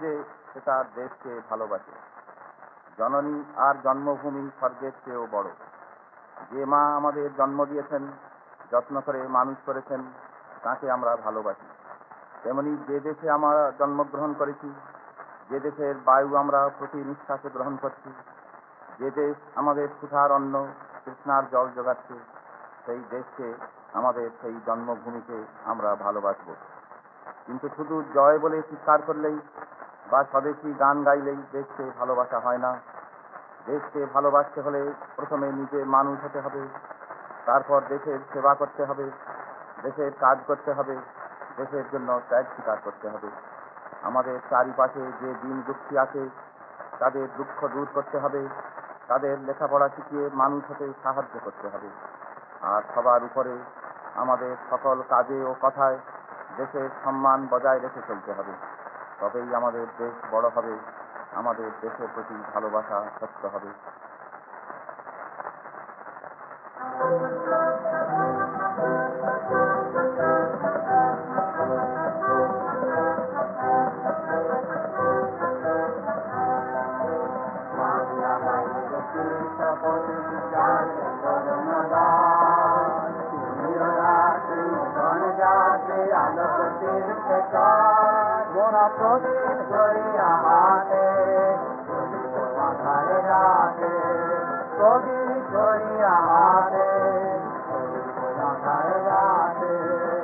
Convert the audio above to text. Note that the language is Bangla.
যে সে তার দেশকে ভালোবাসে। জননী আর জন্মভূমি স্বর্গের চেয়েও বড়। যে মা আমাদের জন্ম দিয়েছেন, যত্ন করে মানুষ করেছেন, তাকে আমরা ভালোবাসি। তেমনি যে দেশে আমরা জন্মগ্রহণ করেছি, যে দেশের বায়ু আমরা প্রতি নিঃশ্বাসে গ্রহণ করছি, যে দেশ আমাদের ক্ষুধার অন্ন, তৃষ্ণার জল যোগাচ্ছে, সেই দেশকে, আমাদের সেই জন্মভূমিকে আমরা ভালোবাসব। কিন্তু শুধু জয় বলে চিৎকার করলেই বা স্বদেশী গান গাইলেই দেশকে ভালোবাসা হয় না। দেশকে ভালোবাসতে হলে প্রথমে নিজে মানুষ হতে হবে, তারপর দেশের সেবা করতে হবে, দেশের কাজ করতে হবে, দেশের জন্য ত্যাগ স্বীকার করতে হবে। আমাদের চারিপাশে যে দিন দুঃখী আছে, তাদের দুঃখ দূর করতে হবে, তাদের লেখাপড়া শিখিয়ে মানুষ হতে সাহায্য করতে হবে। আর সবার উপরে আমাদের সকল কাজে ও কথায় দেশের সম্মান বজায় রেখে চলতে হবে। তবেই আমাদের দেশ বড় হবে, আমাদের দেশের প্রতি ভালোবাসা সত্য হবে। মোরা প্রদীপ ধরিয়া হাতে মাথায় রাখে, প্রদীপ ধরিয়া হাতে মাথায় রাখে।